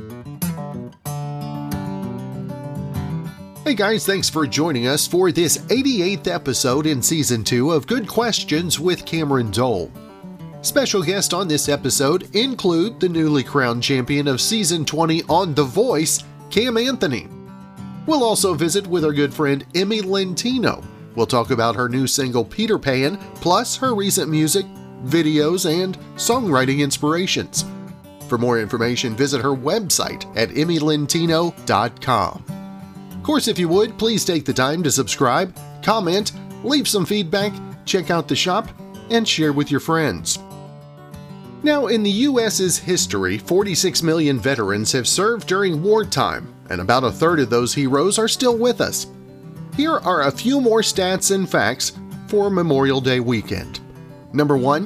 Hey guys, thanks for joining us for this 88th episode in Season 2 of Good Questions with Cameron Dole. Special guests on this episode include the newly crowned champion of Season 20 on The Voice, Cam Anthony. We'll also visit with our good friend Emmy Lentino. We'll talk about her new single Peter Pan, plus her recent music, videos, and songwriting inspirations. For more information, visit her website at emmylentino.com. Of course, if you would, please take the time to subscribe, comment, leave some feedback, check out the shop, and share with your friends. Now, in the U.S.'s history, 46 million veterans have served during wartime, and about a third of those heroes are still with us. Here are a few more stats and facts for Memorial Day weekend. Number 1,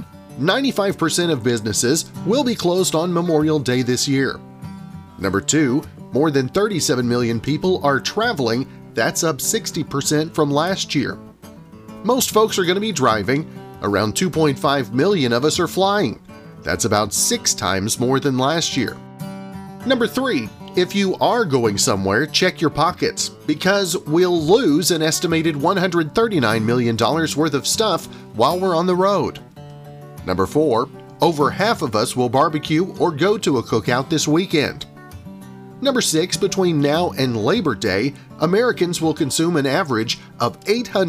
95% of businesses will be closed on Memorial Day this year. Number 2, more than 37 million people are traveling. That's up 60% from last year. Most folks are going to be driving. Around 2.5 million of us are flying. That's about 6 times more than last year. Number 3, if you are going somewhere, check your pockets, because we'll lose an estimated $139 million worth of stuff while we're on the road. Number 4, over half of us will barbecue or go to a cookout this weekend. Number 6, between now and Labor Day, Americans will consume an average of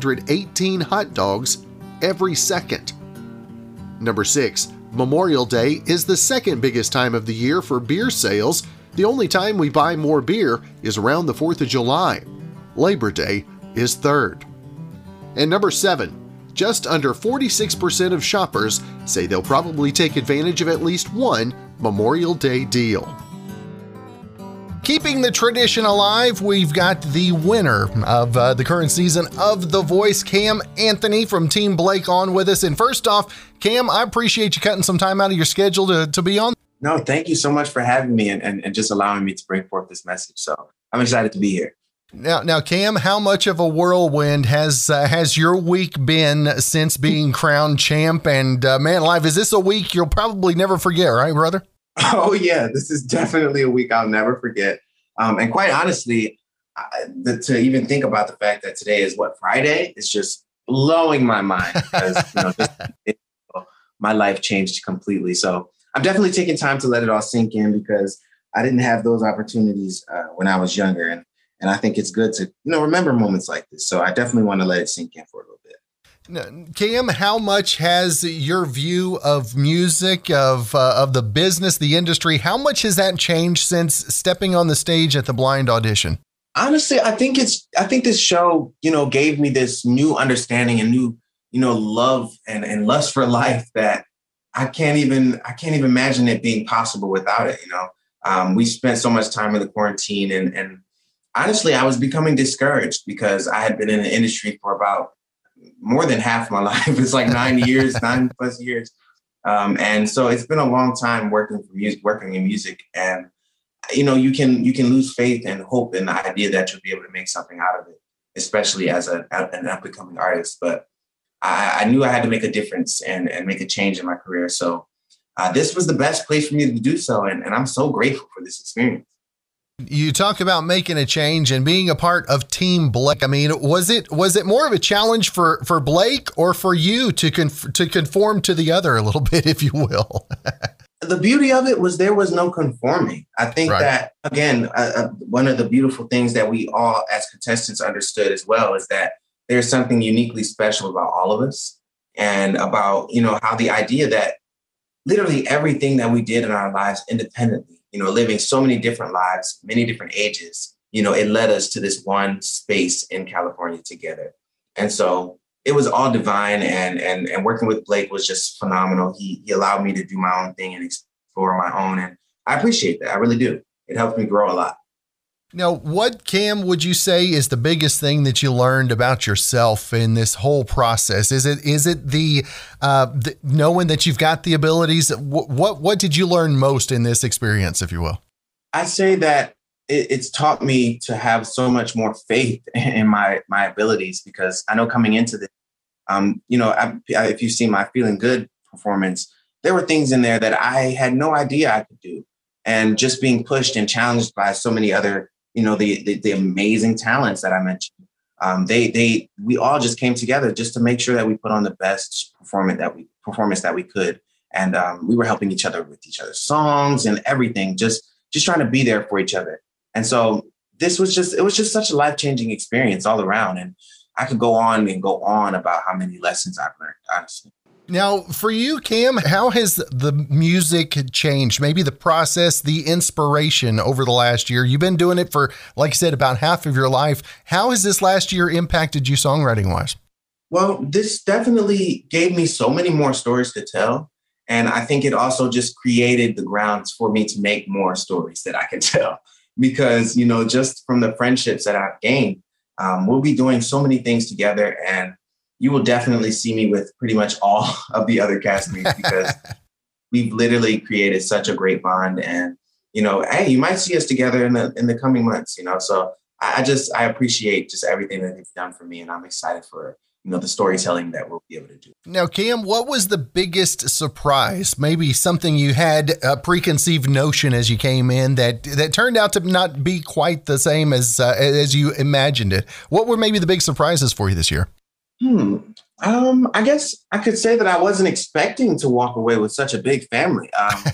818 hot dogs every second. Number 6, Memorial Day is the second biggest time of the year for beer sales. The only time we buy more beer is around the 4th of July. Labor Day is third. And number 7, just under 46% of shoppers say they'll probably take advantage of at least one Memorial Day deal. Keeping the tradition alive, we've got the winner of the current season of The Voice, Cam Anthony from Team Blake, on with us. And first off, Cam, I appreciate you cutting some time out of your schedule to be on. No, thank you so much for having me and just allowing me to bring forth this message. So I'm excited to be here. Now, Cam, how much of a whirlwind has your week been since being crowned champ? And man alive, is this a week you'll probably never forget, right, brother? Oh, yeah, this is definitely a week I'll never forget. And quite honestly, to even think about the fact that today is Friday is just blowing my mind, because my life changed completely. So I'm definitely taking time to let it all sink in, because I didn't have those opportunities when I was younger. And I think it's good to, remember moments like this. So I definitely want to let it sink in for a little bit. Cam, how much has your view of music, of the business, the industry, how much has that changed since stepping on the stage at the blind audition? Honestly, I think this show, gave me this new understanding and new, love and lust for life that I can't even imagine it being possible without it. We spent so much time in the quarantine, and honestly, I was becoming discouraged, because I had been in the industry for about more than half my life. It's like 9 years, 9+ years. And so it's been a long time working in music. And, you can lose faith and hope in the idea that you'll be able to make something out of it, especially as an up-and-coming artist. But I knew I had to make a difference and make a change in my career. So this was the best place for me to do so. And I'm so grateful for this experience. You talk about making a change and being a part of Team Blake. I mean, was it more of a challenge for Blake, or for you to conform to the other a little bit, if you will? The beauty of it was there was no conforming. I think that, again, one of the beautiful things that we all as contestants understood as well is that there's something uniquely special about all of us, and about, how the idea that literally everything that we did in our lives independently, living so many different lives, many different ages, it led us to this one space in California together. And so it was all divine, and working with Blake was just phenomenal. He allowed me to do my own thing and explore my own. And I appreciate that. I really do. It helped me grow a lot. Now, what, Cam, would you say is the biggest thing that you learned about yourself in this whole process? Is it the knowing that you've got the abilities? What did you learn most in this experience, if you will? I say that it's taught me to have so much more faith in my abilities, because I know coming into this, if you see my Feeling Good performance, there were things in there that I had no idea I could do. and just being pushed and challenged by so many other, the amazing talents that I mentioned. We all just came together just to make sure that we put on the best performance that we could. And we were helping each other with each other's songs and everything, just trying to be there for each other. And so it was just such a life-changing experience all around. And I could go on and go on about how many lessons I've learned, honestly. Now, for you, Cam, how has the music changed? Maybe the process, the inspiration over the last year? You've been doing it for, like I said, about half of your life. How has this last year impacted you songwriting-wise? Well, this definitely gave me so many more stories to tell. And I think it also just created the grounds for me to make more stories that I can tell. Because, just from the friendships that I've gained, we'll be doing so many things together. And you will definitely see me with pretty much all of the other castmates because we've literally created such a great bond. And, hey, you might see us together in the coming months, So I appreciate just everything that they've done for me. And I'm excited for, the storytelling that we'll be able to do. Now, Cam, what was the biggest surprise? Maybe something you had a preconceived notion as you came in that turned out to not be quite the same as you imagined it. What were maybe the big surprises for you this year? I guess I could say that I wasn't expecting to walk away with such a big family.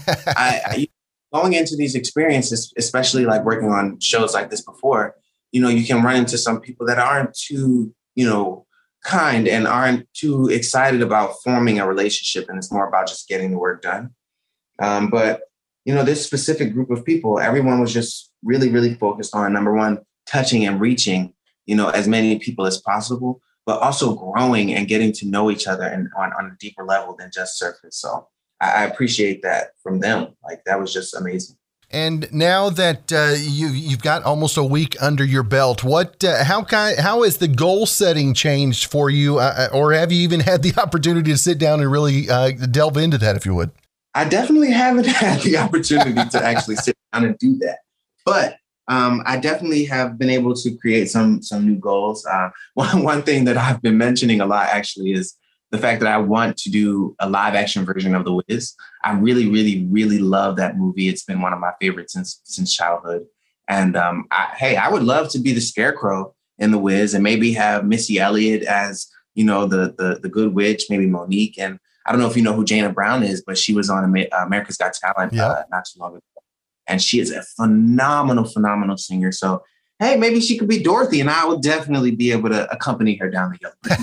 I going into these experiences, especially like working on shows like this before, you can run into some people that aren't too, kind and aren't too excited about forming a relationship. And it's more about just getting the work done. But this specific group of people, everyone was just really, really focused on, number one, touching and reaching, as many people as possible, but also growing and getting to know each other and on a deeper level than just surface. So I appreciate that from them. Like, that was just amazing. And now that you've got almost a week under your belt, how has the goal setting changed for you, or have you even had the opportunity to sit down and really delve into that, if you would? I definitely haven't had the opportunity to actually sit down and do that, but I definitely have been able to create some new goals. One thing that I've been mentioning a lot actually is the fact that I want to do a live action version of The Wiz. I really, really, really love that movie. It's been one of my favorites since childhood. And I would love to be the Scarecrow in The Wiz and maybe have Missy Elliott as, the Good Witch, maybe Monique. And I don't know if you know who Jana Brown is, but she was on America's Got Talent not too long ago. And she is a phenomenal, phenomenal singer. So, hey, maybe she could be Dorothy, and I would definitely be able to accompany her down the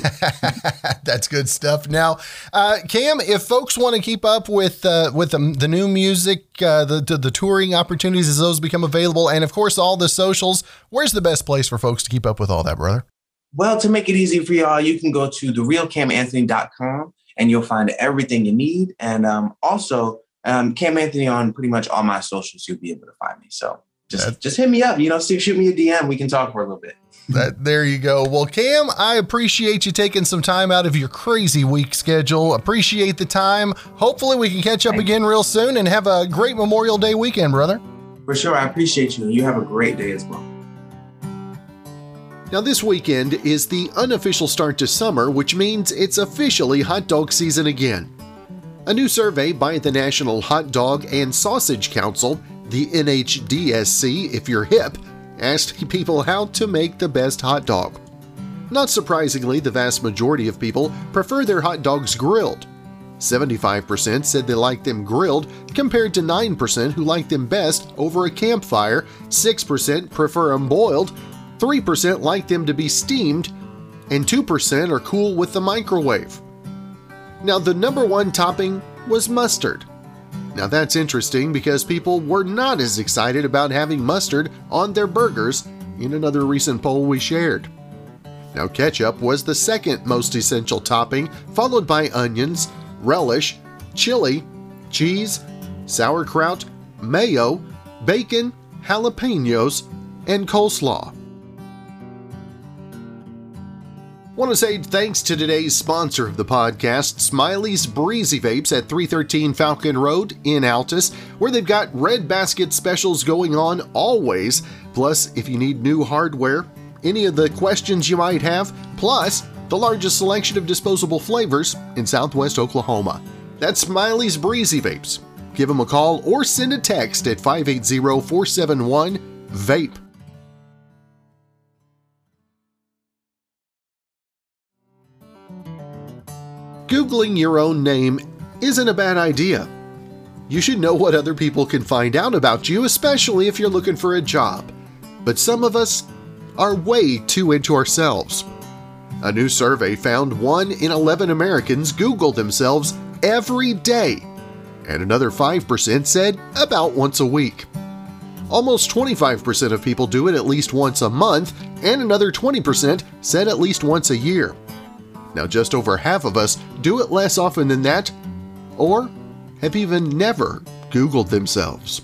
hill. That's good stuff. Now, Cam, if folks want to keep up with the new music, the touring opportunities as those become available, and of course all the socials, where's the best place for folks to keep up with all that, brother? Well, to make it easy for y'all, you can go to therealcamanthony.com and you'll find everything you need. And also Cam Anthony on pretty much all my socials, you'll be able to find me. So just hit me up, shoot me a DM. We can talk for a little bit. There you go. Well, Cam, I appreciate you taking some time out of your crazy week schedule. Appreciate the time. Hopefully we can catch up again real soon and have a great Memorial Day weekend, brother. For sure. I appreciate you. You have a great day as well. Now, this weekend is the unofficial start to summer, which means it's officially hot dog season again. A new survey by the National Hot Dog and Sausage Council, the NHDSC if you're hip, asked people how to make the best hot dog. Not surprisingly, the vast majority of people prefer their hot dogs grilled. 75% said they like them grilled, compared to 9% who like them best over a campfire, 6% prefer them boiled, 3% like them to be steamed, and 2% are cool with the microwave. Now, the number one topping was mustard. Now that's interesting because people were not as excited about having mustard on their burgers in another recent poll we shared. Now, ketchup was the second most essential topping, followed by onions, relish, chili, cheese, sauerkraut, mayo, bacon, jalapenos, and coleslaw. Want to say thanks to today's sponsor of the podcast, Smiley's Breezy Vapes at 313 Falcon Road in Altus, where they've got red basket specials going on always. Plus, if you need new hardware, any of the questions you might have, plus the largest selection of disposable flavors in Southwest Oklahoma. That's Smiley's Breezy Vapes. give them a call or send a text at 580-471-VAPE. Googling your own name isn't a bad idea. You should know what other people can find out about you, especially if you're looking for a job. But some of us are way too into ourselves. A new survey found 1 in 11 Americans Google themselves every day, and another 5% said about once a week. Almost 25% of people do it at least once a month, and another 20% said at least once a year. Now, just over half of us do it less often than that, or have even never Googled themselves.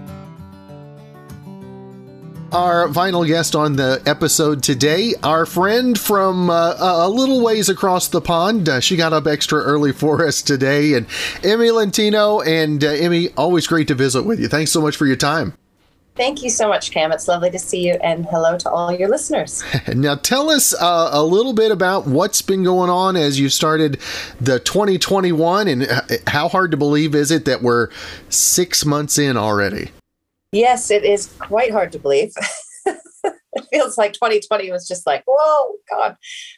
Our final guest on the episode today, our friend from a little ways across the pond. She got up extra early for us today, and Emmy Lentino. And Emmy, always great to visit with you. Thanks so much for your time. Thank you so much, Cam. It's lovely to see you, and hello to all your listeners. Now, tell us a little bit about what's been going on as you started the 2021, and how hard to believe is it that we're 6 months in already? Yes, it is quite hard to believe. It feels like 2020 was just like, whoa, God.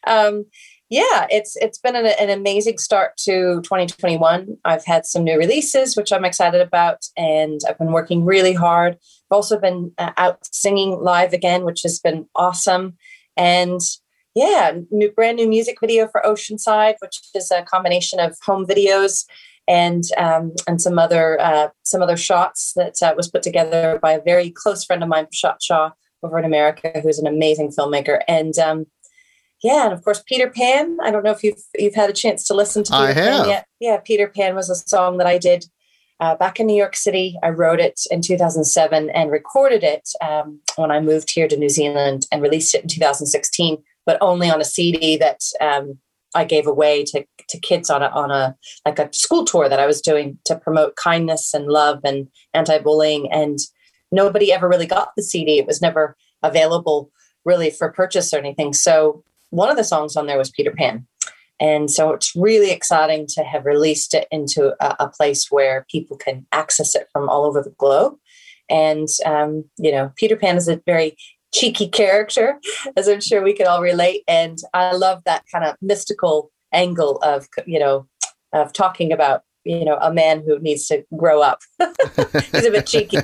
Yeah, it's been an amazing start to 2021. I've had some new releases, which I'm excited about, and I've been working really hard. I've also been out singing live again, which has been awesome. And yeah, brand new music video for Oceanside, which is a combination of home videos and some other shots that was put together by a very close friend of mine, Shot Shaw, over in America, who's an amazing filmmaker. And and of course, Peter Pan. I don't know if you've had a chance to listen to Peter Pan yet. Yeah, Peter Pan was a song that I did back in New York City. I wrote it in 2007 and recorded it when I moved here to New Zealand, and released it in 2016, but only on a CD that I gave away to kids on a school tour that I was doing to promote kindness and love and anti-bullying. And nobody ever really got the CD. It was never available really for purchase or anything. So one of the songs on there was Peter Pan. And so it's really exciting to have released it into a place where people can access it from all over the globe. And, Peter Pan is a very cheeky character, as I'm sure we can all relate. And I love that kind of mystical angle of talking about, a man who needs to grow up. He's a bit cheeky.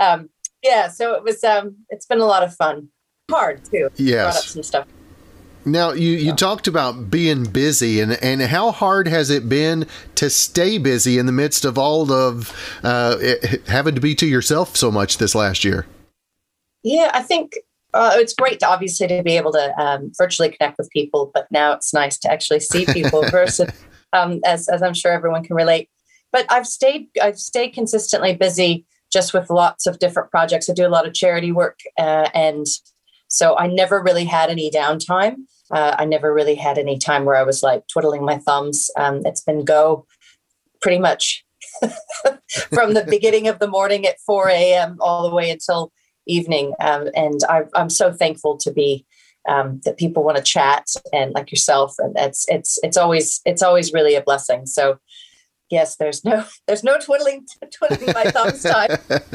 So it was, it's been a lot of fun. Hard too. Yes. Brought up some stuff. Now, you talked about being busy, and how hard has it been to stay busy in the midst of all of having to be to yourself so much this last year? Yeah, I think it's great obviously to be able to virtually connect with people, but now it's nice to actually see people versus, as I'm sure everyone can relate. But I've stayed consistently busy just with lots of different projects. I do a lot of charity work, and so I never really had any downtime. I never really had any time where I was like twiddling my thumbs. It's been go pretty much from the beginning of the morning at 4 a.m. all the way until evening. And I'm so thankful to be that people want to chat, and like yourself. And it's always really a blessing. So yes, there's no twiddling my thumbs time.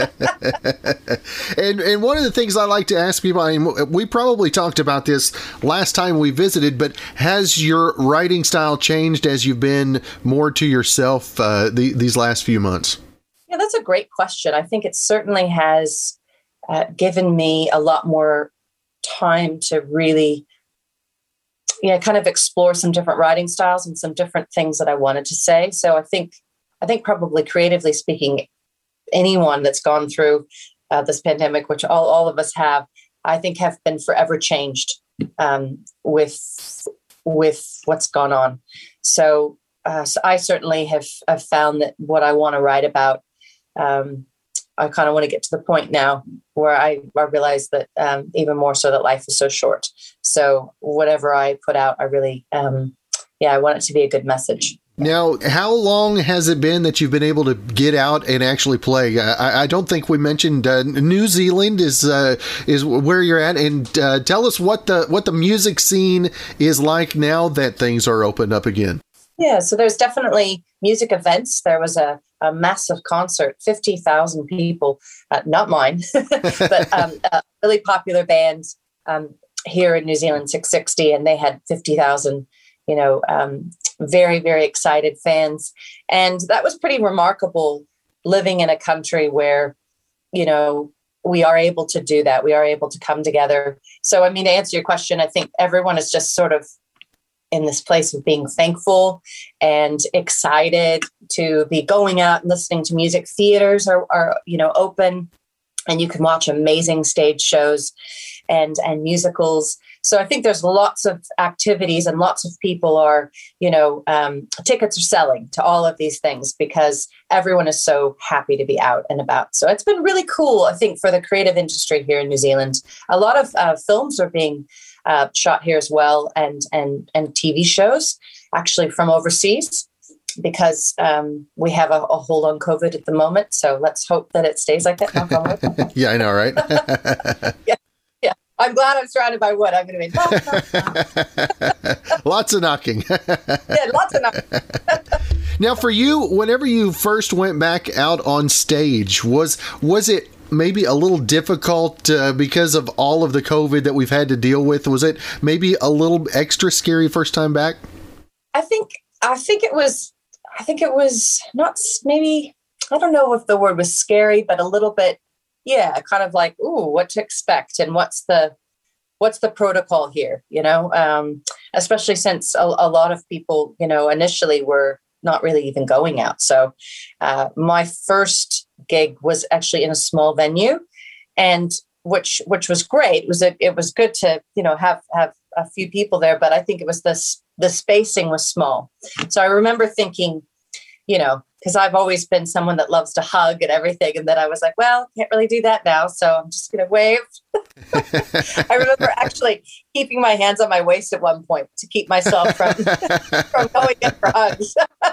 And one of the things I like to ask people, I mean, we probably talked about this last time we visited, but has your writing style changed as you've been more to yourself these last few months? Yeah, that's a great question. I think it certainly has given me a lot more time to really kind of explore some different writing styles and some different things that I wanted to say. So I think probably creatively speaking, anyone that's gone through this pandemic, which all of us have, I think have been forever changed with what's gone on. So I certainly have found that what I want to write about, I kind of want to get to the point now where I realize that even more so that life is so short. So whatever I put out, I really, I want it to be a good message. Now, how long has it been that you've been able to get out and actually play? I don't think we mentioned New Zealand is where you're at, and tell us what the music scene is like now that things are opened up again. Yeah, so there's definitely music events. There was a massive concert, 50,000 people, not mine, but a really popular band here in New Zealand, 660, and they had 50,000, very, very excited fans. And that was pretty remarkable, living in a country where, we are able to do that. We are able to come together. So, I mean, to answer your question, I think everyone is just sort of in this place of being thankful and excited to be going out and listening to music. Theaters are open, and you can watch amazing stage shows and musicals. So I think there's lots of activities, and lots of people are, tickets are selling to all of these things because everyone is so happy to be out and about. So it's been really cool, I think, for the creative industry here in New Zealand. A lot of films are being shot here as well, and TV shows actually from overseas, because we have a hold on COVID at the moment. So let's hope that it stays like that. Knock on wood. Yeah, I know, right? Yeah. I'm glad I'm surrounded by wood. I'm going to be lots of knocking. Yeah, lots of knocking. Now, for you, whenever you first went back out on stage, was it maybe a little difficult because of all of the COVID that we've had to deal with? Was it maybe a little extra scary first time back? I think it was not, maybe, I don't know if the word was scary, but a little bit, yeah, kind of like, ooh, what to expect, and what's the protocol here, especially since a lot of people, initially were not really even going out. So my first gig was actually in a small venue, and which was great. It was good to, have a few people there, but I think it was the spacing was small. So I remember thinking, because I've always been someone that loves to hug and everything. And then I was like, well, can't really do that now. So I'm just going to wave. I remember actually keeping my hands on my waist at one point to keep myself from going in for hugs.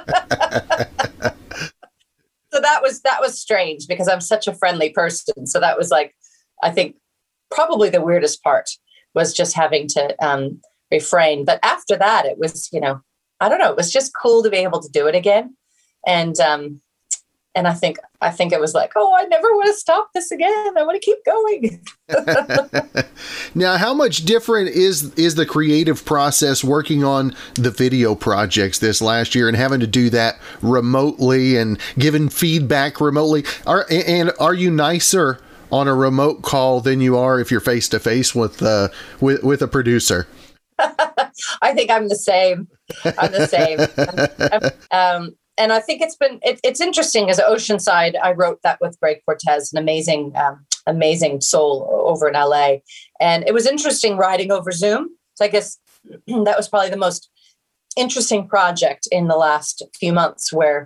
So that was strange, because I'm such a friendly person. So that was like, I think probably the weirdest part was just having to refrain. But after that, it was, I don't know, it was just cool to be able to do it again. And I think it was like, oh, I never want to stop this again. I want to keep going. Now, how much different is the creative process working on the video projects this last year and having to do that remotely and giving feedback remotely? Are you nicer on a remote call than you are if you're face to face with a producer? I think I'm the same. And I think it's interesting. As Oceanside, I wrote that with Greg Cortez, an amazing soul over in LA. And it was interesting writing over Zoom. So I guess that was probably the most interesting project in the last few months, where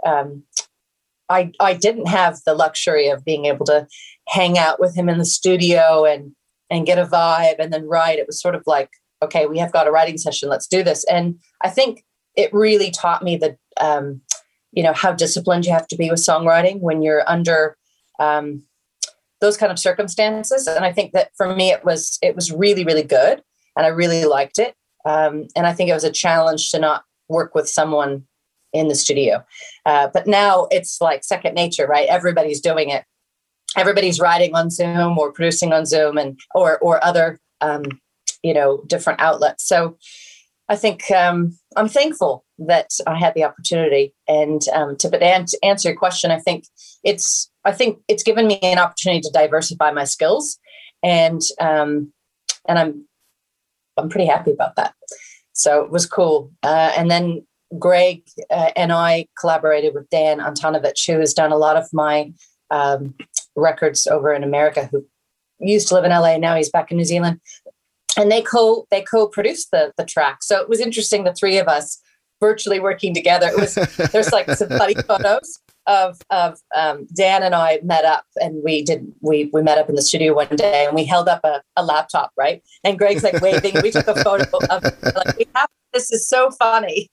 I didn't have the luxury of being able to hang out with him in the studio and get a vibe and then write. It was sort of like, okay, we have got a writing session. Let's do this. And I think it really taught me that, how disciplined you have to be with songwriting when you're under those kind of circumstances. And I think that for me, it was really, really good. And I really liked it. And I think it was a challenge to not work with someone in the studio. But now it's like second nature, right? Everybody's doing it. Everybody's writing on Zoom or producing on Zoom or other, different outlets. So I think I'm thankful that I had the opportunity. And to answer your question, I think it's given me an opportunity to diversify my skills, and I'm pretty happy about that. So it was cool. And then Greg and I collaborated with Dan Antonovich, who has done a lot of my records over in America, who used to live in LA. Now he's back in New Zealand. And they co-produced the track. So it was interesting, the three of us virtually working together. There's like some funny photos of Dan and I met up, and we met up in the studio one day, and we held up a laptop, right? And Greg's like waving, and we took a photo of like, this is so funny.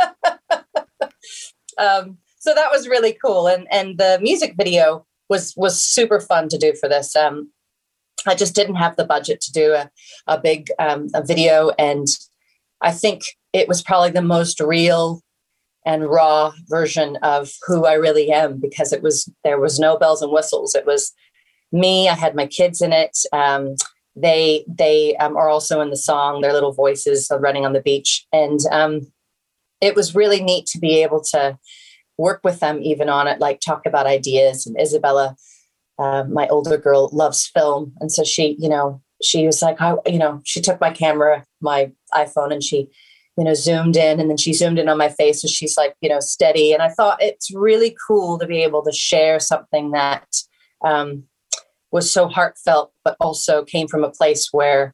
So that was really cool. And the music video was super fun to do for this. I just didn't have the budget to do a big a video. And I think it was probably the most real and raw version of who I really am, because there was no bells and whistles. It was me. I had my kids in it. They are also in the song. Their little voices are running on the beach, and it was really neat to be able to work with them even on it, like talk about ideas. And Isabella, my older girl, loves film, and so she was like, she took my camera, my iPhone, and she zoomed in, and then she zoomed in on my face. So she's like, steady. And I thought it's really cool to be able to share something that was so heartfelt, but also came from a place where,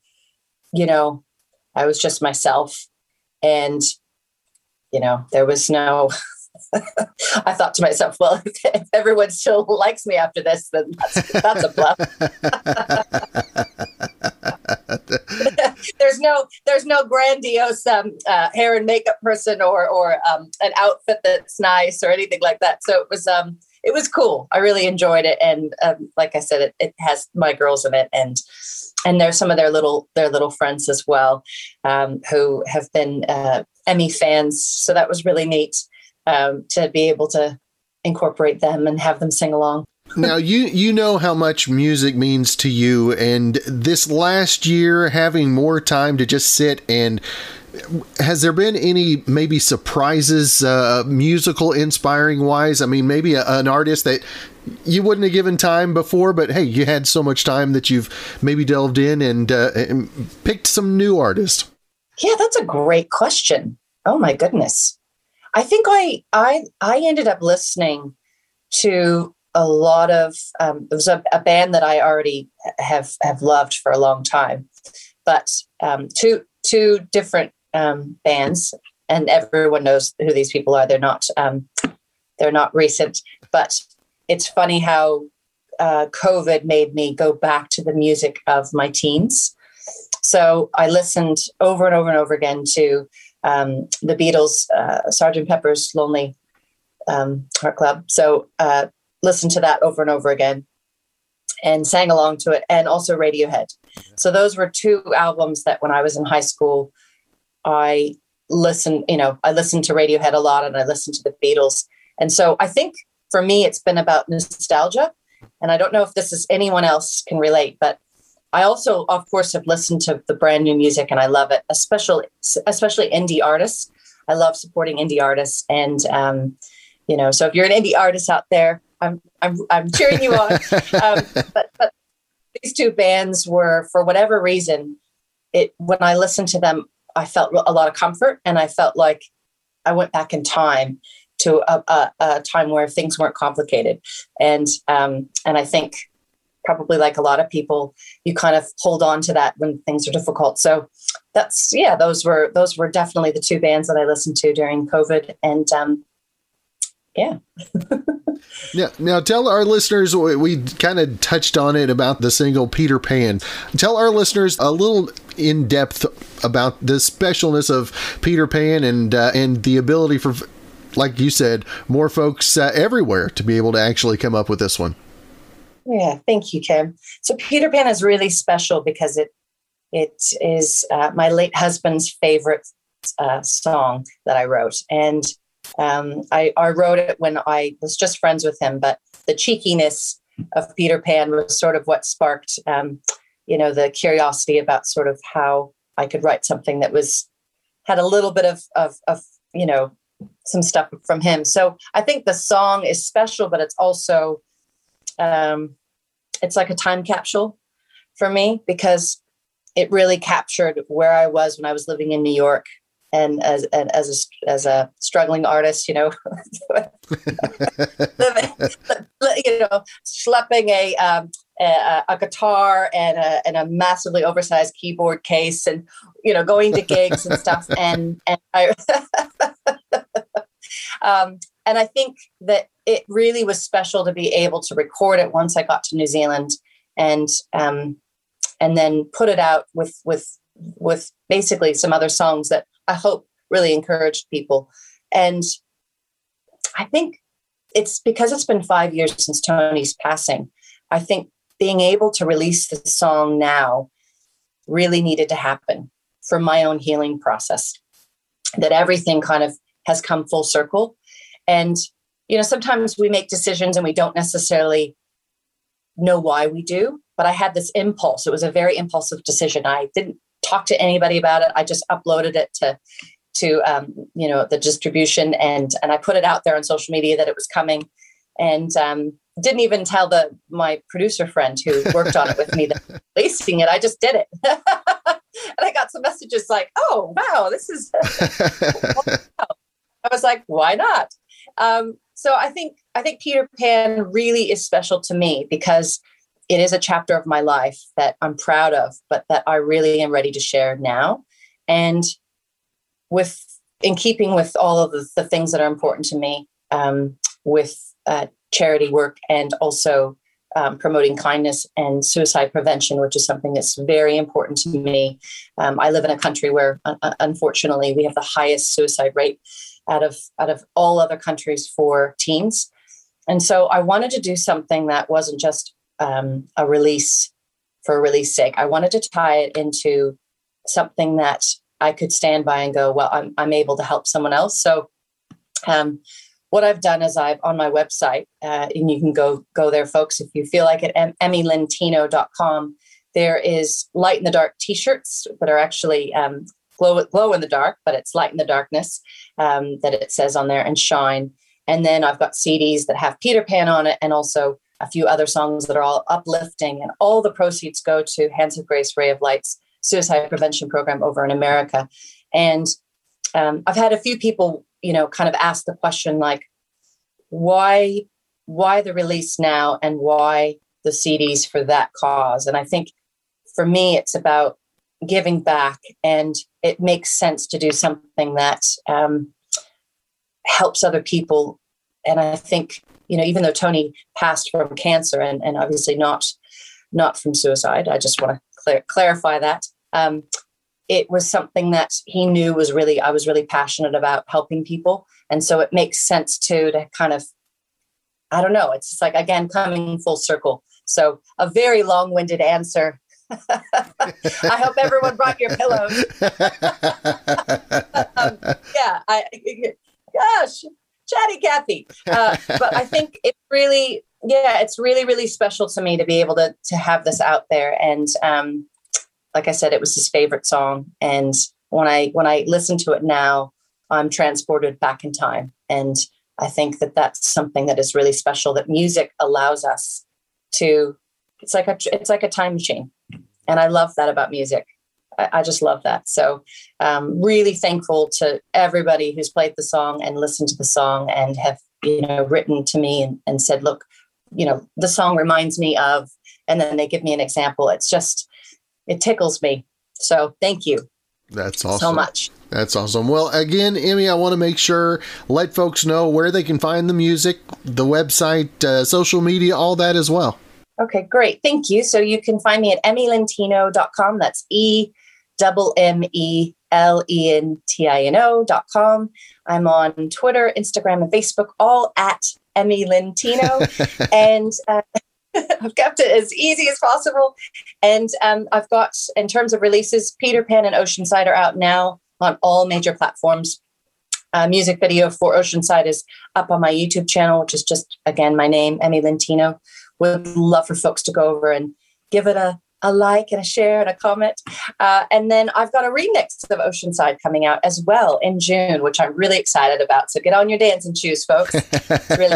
I was just myself. And, there was no, I thought to myself, well, if everyone still likes me after this, then that's a bluff. There's no grandiose hair and makeup person or an outfit that's nice or anything like that. So it was cool. I really enjoyed it, and like I said, it has my girls in it, and there's some of their little friends as well, who have been Emmy fans. So that was really neat to be able to incorporate them and have them sing along. Now, you know how much music means to you, and this last year, having more time to just sit, and has there been any maybe surprises, musical inspiring wise? I mean, maybe an artist that you wouldn't have given time before, but hey, you had so much time that you've maybe delved in and picked some new artists. Yeah, that's a great question. Oh my goodness. I think I ended up listening to a lot of, it was a band that I already have loved for a long time, but two different bands, and everyone knows who these people are. They're not recent, but it's funny how COVID made me go back to the music of my teens. So I listened over and over and over again to the Beatles, Sgt. Pepper's Lonely Heart Club. So listened to that over and over again and sang along to it, and also Radiohead. So those were two albums that when I was in high school, I listened to Radiohead a lot, and I listened to the Beatles. And so I think for me, it's been about nostalgia. And I don't know if this is anyone else can relate, but I also, of course, have listened to the brand new music, and I love it, especially indie artists. I love supporting indie artists. And, so if you're an indie artist out there, I'm cheering you on. But these two bands were, for whatever reason, when I listened to them, I felt a lot of comfort, and I felt like I went back in time to a time where things weren't complicated. And I think probably like a lot of people, you kind of hold on to that when things are difficult. So those were definitely the two bands that I listened to during COVID. And yeah. Yeah. Now tell our listeners, we kind of touched on it about the single Peter Pan. Tell our listeners a little in depth about the specialness of Peter Pan and the ability for, like you said, more folks everywhere to be able to actually come up with this one. Yeah. Thank you, Kim. So Peter Pan is really special because it is my late husband's favorite song that I wrote. And I wrote it when I was just friends with him, but the cheekiness of Peter Pan was sort of what sparked, the curiosity about sort of how I could write something that had a little bit of some stuff from him. So I think the song is special, but it's also, it's like a time capsule for me, because it really captured where I was when I was living in New York. And as a struggling artist, schlepping a guitar and a massively oversized keyboard case, and going to gigs and stuff, and I and I think that it really was special to be able to record it once I got to New Zealand, and then put it out with basically some other songs that I hope really encouraged people. And I think it's because it's been 5 years since Tony's passing. I think being able to release the song now really needed to happen for my own healing process, that everything kind of has come full circle. And, sometimes we make decisions and we don't necessarily know why we do, but I had this impulse. It was a very impulsive decision. I didn't talk to anybody about it. I just uploaded it to the distribution, and I put it out there on social media that it was coming, and didn't even tell my producer friend who worked on it with me that releasing it. I just did it. And I got some messages like, "Oh, wow, this is," I was like, why not? So I think Peter Pan really is special to me because it is a chapter of my life that I'm proud of, but that I really am ready to share now. And in keeping with all of the things that are important to me, with charity work, and also promoting kindness and suicide prevention, which is something that's very important to me. I live in a country where, unfortunately, we have the highest suicide rate out of all other countries for teens. And so I wanted to do something that wasn't just a release for release sake. I wanted to tie it into something that I could stand by and go, well, I'm able to help someone else. So what I've done is on my website, and you can go there, folks, if you feel like it, emmylentino.com, there is light in the dark t-shirts that are actually glow in the dark, but it's light in the darkness, that it says on there, and shine. And then I've got CDs that have Peter Pan on it, and also a few other songs that are all uplifting, and all the proceeds go to Hands of Grace Ray of Light's suicide prevention program over in America. And I've had a few people, kind of ask the question, like, why the release now, and why the CDs for that cause? And I think for me, it's about giving back, and it makes sense to do something that helps other people. And I think, even though Tony passed from cancer and obviously not from suicide, I just want to clarify that. It was something that he knew I was really passionate about helping people. And so it makes sense to kind of, I don't know, it's just like, again, coming full circle. So a very long-winded answer. I hope everyone brought your pillows. Gosh, chatty Kathy. But I think it's really, really special to me to be able to have this out there. And like I said, it was his favorite song. And when I listen to it now, I'm transported back in time. And I think that that's something that is really special, that music allows us to, it's like a time machine. And I love that about music. I just love that. So really thankful to everybody who's played the song and listened to the song and have, written to me and said, look, the song reminds me of, and then they give me an example. It's just, it tickles me. So thank you. That's awesome. So much. That's awesome. Well, again, Emmy, I want to make sure, let folks know where they can find the music, the website, social media, all that as well. Okay, great. Thank you. So you can find me at emmylentino.com. That's EMMELENTINO.com. I'm on Twitter, Instagram, and Facebook, all at Emmy Lentino. And I've kept it as easy as possible. And I've got, in terms of releases, Peter Pan and Oceanside are out now on all major platforms. Music video for Oceanside is up on my YouTube channel, which is just, again, my name, Emmy Lentino. Would love for folks to go over and give it a like and a share and a comment. And then I've got a remix of Oceanside coming out as well in June, which I'm really excited about. So get on your dancing shoes, folks. Really.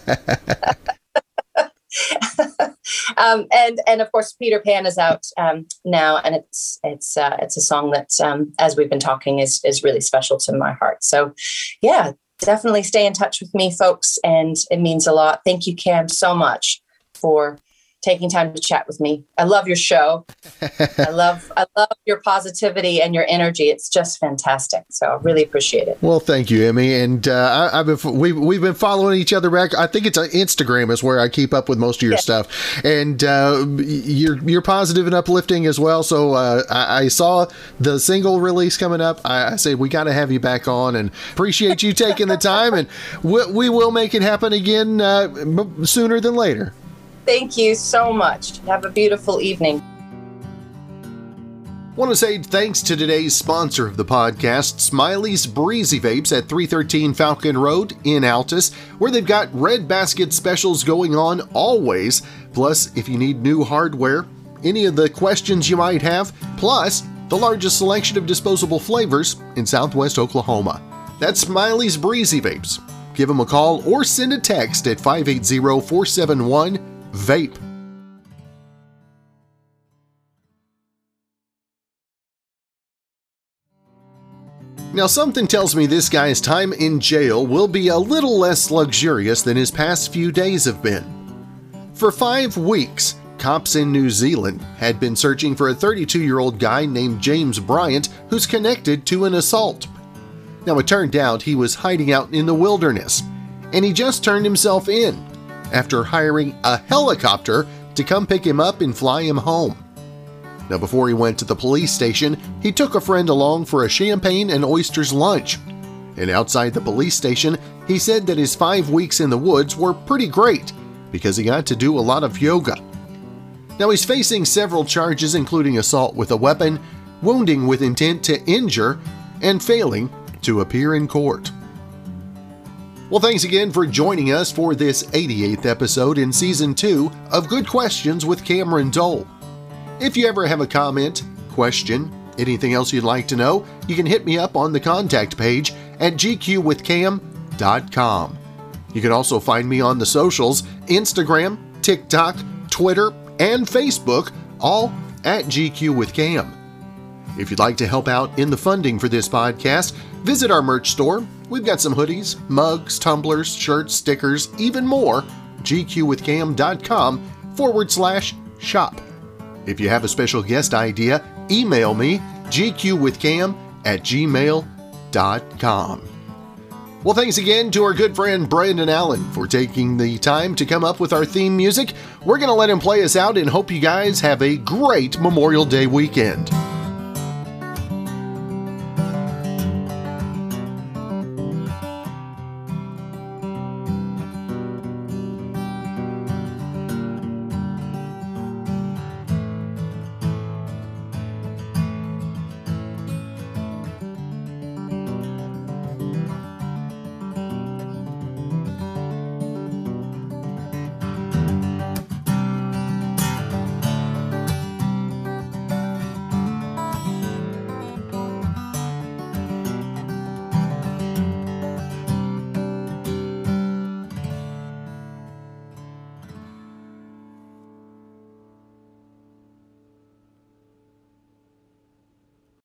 And of course, Peter Pan is out now, and it's a song that, as we've been talking, is really special to my heart. So, yeah, definitely stay in touch with me, folks, and it means a lot. Thank you, Cam, so much for taking time to chat with me. I love your show. I love your positivity and your energy. It's just fantastic. So I really appreciate it. Well, thank you, Emmy. And we've been following each other back. I think it's Instagram is where I keep up with most of your stuff. And you're positive and uplifting as well. So I saw the single release coming up. I say we got to have you back on, and appreciate you taking the time. And we will make it happen again sooner than later. Thank you so much. Have a beautiful evening. Want to say thanks to today's sponsor of the podcast, Smiley's Breezy Vapes at 313 Falcon Road in Altus, where they've got red basket specials going on always. Plus, if you need new hardware, any of the questions you might have, plus the largest selection of disposable flavors in Southwest Oklahoma. That's Smiley's Breezy Vapes. Give them a call or send a text at 580-471-VAPE. Now, something tells me this guy's time in jail will be a little less luxurious than his past few days have been. For 5 weeks, cops in New Zealand had been searching for a 32-year-old guy named James Bryant who's connected to an assault. Now, it turned out he was hiding out in the wilderness, and he just turned himself in after hiring a helicopter to come pick him up and fly him home. Now, before he went to the police station, he took a friend along for a champagne and oysters lunch. And outside the police station, he said that his 5 weeks in the woods were pretty great because he got to do a lot of yoga. Now, he's facing several charges, including assault with a weapon, wounding with intent to injure, and failing to appear in court. Well, thanks again for joining us for this 88th episode in Season 2 of Good Questions with Cameron Dole. If you ever have a comment, question, anything else you'd like to know, you can hit me up on the contact page at gqwithcam.com. You can also find me on the socials, Instagram, TikTok, Twitter, and Facebook, all at GQWithCam. If you'd like to help out in the funding for this podcast, visit our merch store. We've got some hoodies, mugs, tumblers, shirts, stickers, even more, gqwithcam.com/shop. If you have a special guest idea, email me, gqwithcam@gmail.com. Well, thanks again to our good friend Brandon Allen for taking the time to come up with our theme music. We're going to let him play us out and hope you guys have a great Memorial Day weekend.